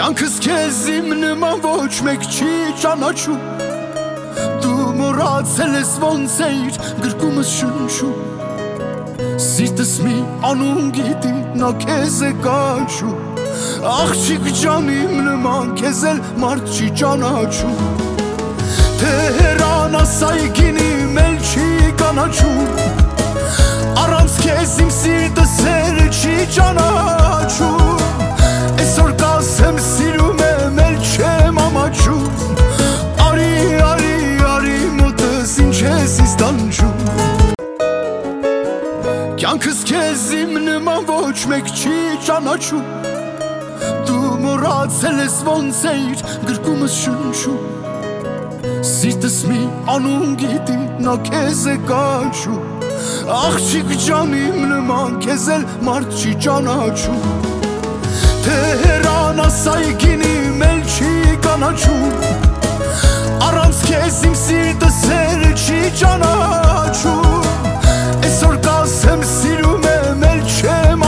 Կյանքս քեզ իմ նման ոչ մեկ չի ճանաչում Դու մոռացել ես ոնց էիր գրկումս շնչում Սիրտս մի անուն գիտի նա քեզ է կանչում Աղջիկ ջան իմ նման քեզ էլ մարդ չի ճանաչում Թե հեռանաս այգին իմ էլ չի կանաչում Առանց քեզ իմ սիրտը սեր չի ճանաչում Այսօր կասեմ սիրում եմ էլ չեմ ամաչում Արի, արի, արի մոտս ինչ ես ինձ տանջում Կյանքս քեզ իմ նման ոչ մեկ չի ճանաչում Դու մոռացել ես ոնց էիր գրկումս շնչում Սիրտս մի անուն գիտի նա քեզ է կանչում Աղջիկ ջան իմ նման քեզ էլ մարդ չի ճանաչում Թե հեռանաս այգին իմ էլ չի կանաչում